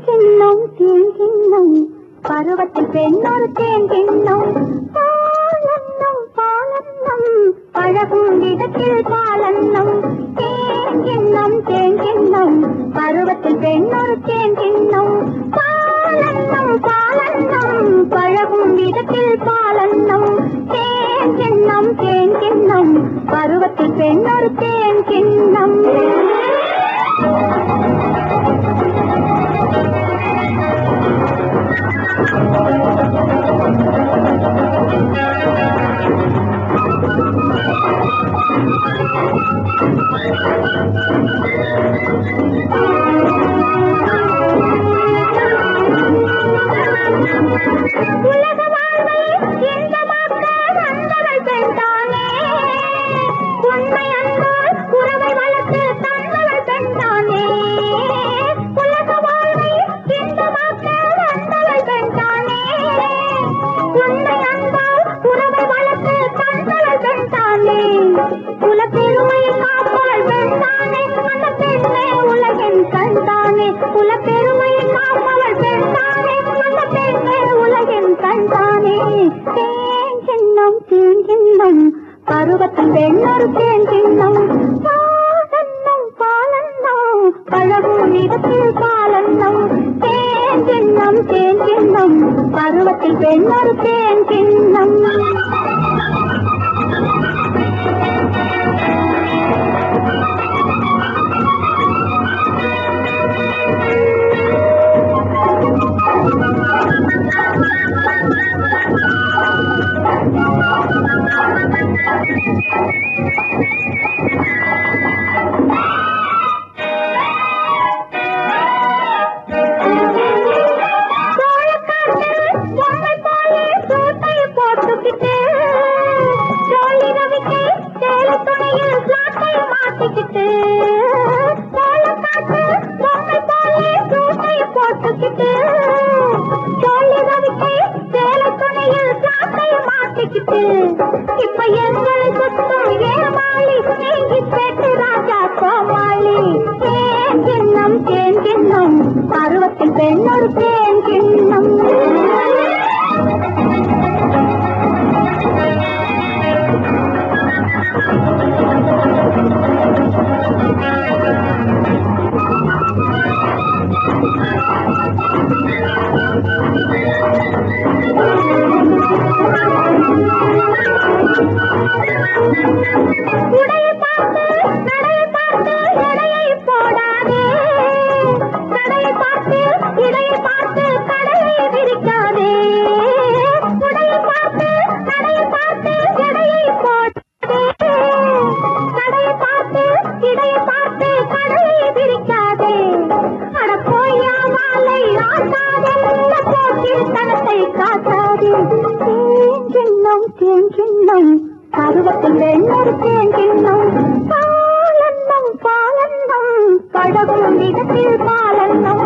கிண்ணம் தேன் கிண்ணம் பருவத்தில் பெண்ணொரு தேன் கிண்ணம் பாலன்னம் பாலன்னம் பழகும் இடத்தில் பாலன்னம் தேன் கிண்ணம் தேன் கிண்ணம் பருவத்தில் பெண்ணொரு தேன் கிண்ணம் பாலன்னம் பாலன்னம் பழகும் இடத்தில் பாலன்னம் தேன் கிண்ணம் தேன் கிண்ணம் பருவத்தில் பெண்ணொரு தேன் கிண்ணம் உலக வாழ்வை இன்பமாக்க வந்தவள் பெண்தானே உண்மை அன்பால் உறவை வளர்த்து தந்தவள் பெண்தானே உலக வாழ்வை இன்பமாக்க வந்தவள் பெண்தானே உண்மை அன்பால் உறவை வளர்த்து தந்தவள் பெண்தானே குல பெருமையை காப்பவள் பெண்தானே அந்த பெண்ணே உலகின் கண்தானே குல பெருமையை காப்பவள் பெண்தானே அந்த பெண்ணே உலகின் கண்தானே தேன் கிண்ணம் தேன் கிண்ணம் பருவத்தில் பெண்ணொரு தேன் கிண்ணம் பாலன்னம் பாலன்னம் பழகும் இடத்தில் பாலன்னம் தேன் கிண்ணம் தேன் கிண்ணம் பருவத்தில் பெண்ணொரு தேன் கிண்ணம் இப்ப எங்களை சுத்தம் ஏமாளி நீங்கி பெற்று ராஜா கோமாளி தேன் கிண்ணம் தேன் கிண்ணம் பருவத்தில் பெண்ணொரு தேன் கிண்ணம் உடையை பார்த்து நடையை பார்த்து எடையை போடாதே நடையை பார்த்து இடையை பார்த்து கடையை விரிக்காதே உடையை பார்த்து நடையை பார்த்து எடையை போடாதே கடையை பார்த்து இடையை பார்த்து கடையை விரிக்காதே அட போயா மாலை ஆட்டாதே போக்கில் தனத்தை காட்டாதே தேன் கிண்ணம் தேன் கிண்ணம் பருவத்தில் பெண்ணொரு தேன் கிண்ணம் பாலன்னம் பாலன்னம் பழகும் இடத்தில் பாலன்னம்